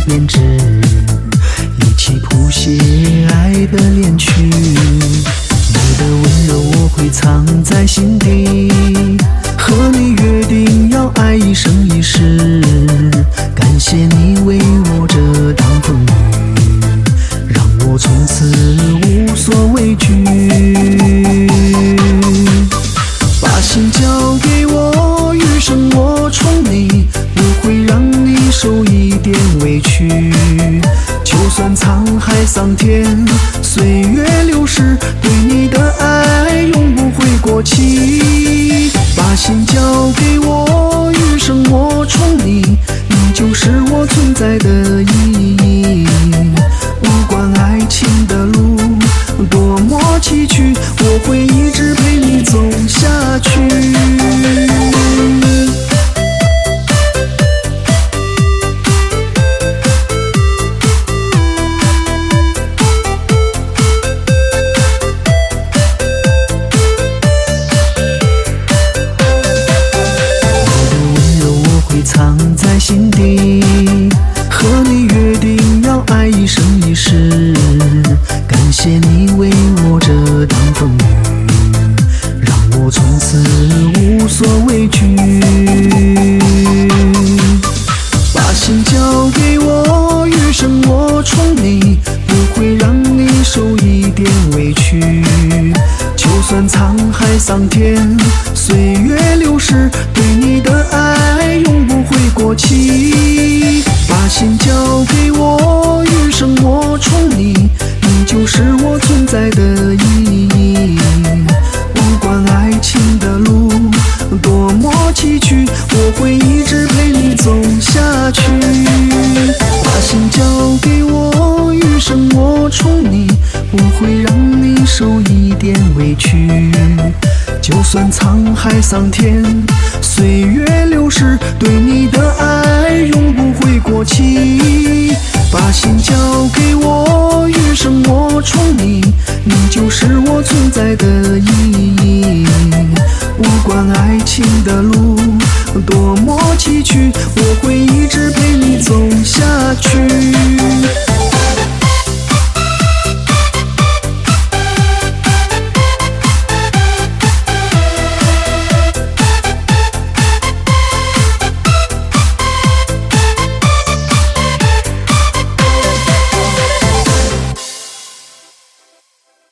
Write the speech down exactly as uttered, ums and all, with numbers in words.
编织，一起谱写爱的恋曲。你的温柔我会藏在心底，和你约定要爱一生一世。感谢你为我遮挡风雨，让我从此无所畏惧。把心交给我，余生我宠你，不会让你受一点委屈。就算沧海桑田，岁月流逝，对你的爱永不会过期。把心交给我，余生我宠你，你就是我存在的意义。不管爱情的路多么崎岖，我会一直陪你走下去。藏在心底，和你约定要爱一生一世。感谢你为我遮挡风雨，让我从此无所畏惧。把心交给我，余生我宠你，不会让你受一点委屈。就算沧海桑田，岁月流逝，对你的爱永不会过期。把心交给我，余生我宠你，你就是我存在的意义。不管爱情的路多么崎岖，我会一直陪你走下去。把心交给我，余生我宠你，不会让你受一点委屈。就算沧海桑田，岁月流逝，对你的爱永不会过期。把心交给我，